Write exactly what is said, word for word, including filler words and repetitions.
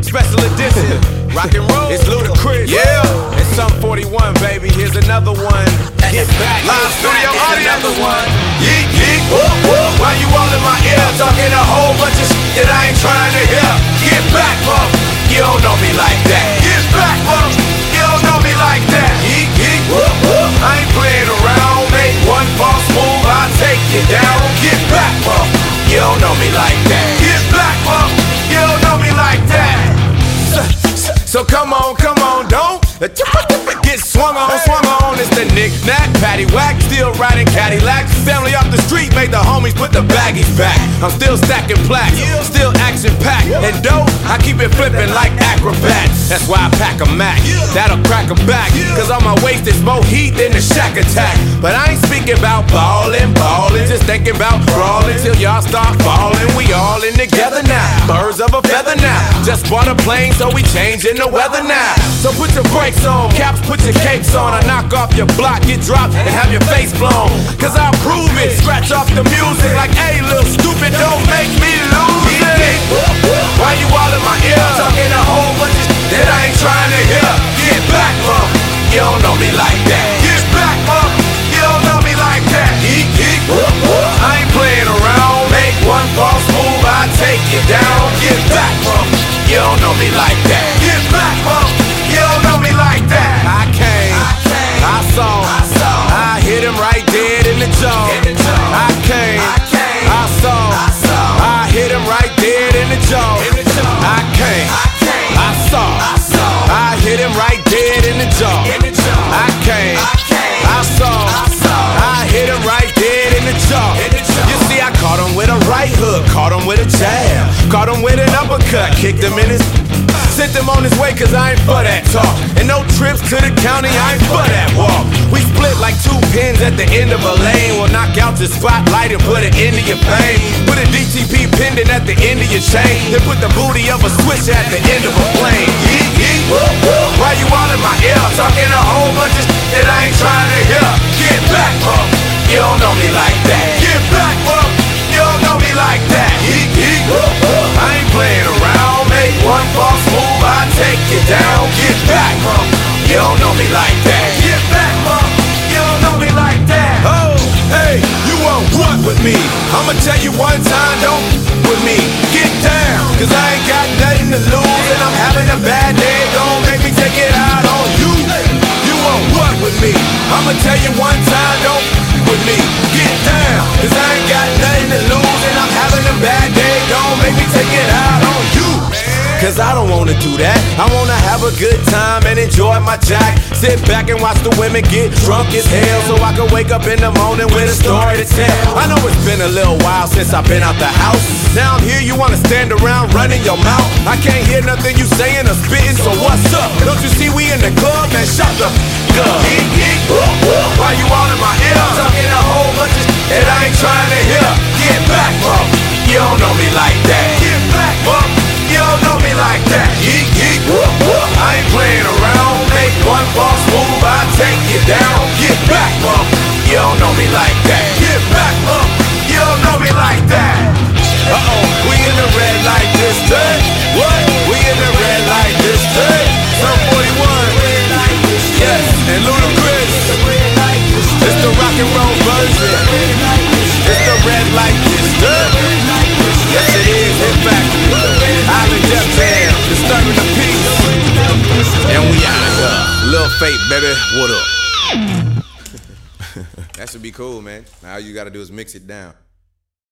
special edition. Rock and roll, it's Ludacris. Yeah, it's Sum forty-one, baby. Here's another one. Get back, live studio audience. Another one. Yeet, yeet, whoop, whoop. Why you all in my ear talking a whole bunch of shit that I ain't trying to hear? Get back, bro. You don't know me like that. Get back, bro. You don't know me like that. Yeet, yeet, whoop, whoop. I ain't playing around. Make one false move, I'll take you down. Get back, bro. You don't know me like that. Get back, bro. You don't know me like that. So, so, so come on, come on, don't get swung on, swung on. It's the knick-knack, patty-whack, still riding Cadillac. Family off the street made the homies put the baggies back. I'm still stacking plaques, still action-packed. And dope, I keep it flipping like acrobats. That's why I pack a Mac, that'll crack 'em back. Cause on my waist is more heat than the Shack Attack. But I ain't speaking about ballin', ballin', just thinking about brawling till y'all start falling. We all in together now, birds of a feather now. Just bought a plane, so we changing the weather now. So put your brakes on, caps, put your capes on. I knock off your block, get dropped, and have your face blown. Cause I'll prove it, scratch off the music like, hey, little stupid, don't make me lose it. Why you all in my ear, talking a whole bunch of shit that I ain't trying to hear? Get back, mom, you don't know me like that. Get back, mom, you don't know me like that. Eek, eek, I ain't playing around, make one false move, I take you down. Get back, mom, you don't know me like that. Get back, mom, you don't know me like that. I came, I saw, I hit him right dead in the jaw. I came, I saw, I hit him right dead in the jaw. I came, I saw, I hit him right dead in the jaw. I came, I saw, I hit him right dead in the jaw. You see, I caught him with a right hook, caught him with a jab, caught him with an uppercut, kicked him in his. Sent him on his way cause I ain't for that talk. And no trips to the county, I ain't for that walk. We split like two pins at the end of a lane. We'll knock out your spotlight and put an end to your pain. Put a D T P pendant at the end of your chain. Then put the booty of a switch at the end of a plane. Yeet, yeet, whoop, whoop. Why you all in my ear talking a whole bunch of shit that I ain't trying to hear? Get back, bro. You don't know me like that. Get back, bro. You don't know me like that. Yeet, yeet, whoop, whoop. I ain't playing around. Make one false move, I take you down. Get back, mom, you don't know me like that. Get back, mom, you don't know me like that. Oh, hey, you want what with me? I'ma tell you one time, don't with me. Get down, cause I ain't got nothing to lose. And I'm having a bad day, don't make me take it out on you. You want what with me? I'ma tell you one time, don't with me. Get down, cause I ain't got nothing to lose. And I'm having a bad day, don't make me take it out on you. Cause I don't wanna do that. I wanna have a good time and enjoy my jack. Sit back and watch the women get drunk as hell, so I can wake up in the morning with a story to tell. I know it's been a little while since I've been out the house. Now I'm here, you wanna stand around running your mouth. I can't hear nothing you saying or spitting, so what's up? Don't you see we in the club? Man, shut the f*** up. Geek, geek, whoop, whoop. Why you all in my ear? Talking a whole bunch of shit that I ain't trying to hear. Get back, bro. You don't know me like that. Get back, bro. You don't know me like that. Yeet, yeet, whoop, whoop. I ain't playing around. Make one false move, I take you down. Get back, bro. You don't know me like that. Get back, bro. You don't know me like that. Uh-oh, we in the red light district. What? We in the red light district. Sum forty-one. Yes, and Ludacris. It's the rock and roll version. It's the red light district. Yes, it is. Hit back. Island Def Jam, disturbing the peace. And we out of here. Lil Fate, baby, what up? That should be cool, man. Now all you gotta do is mix it down.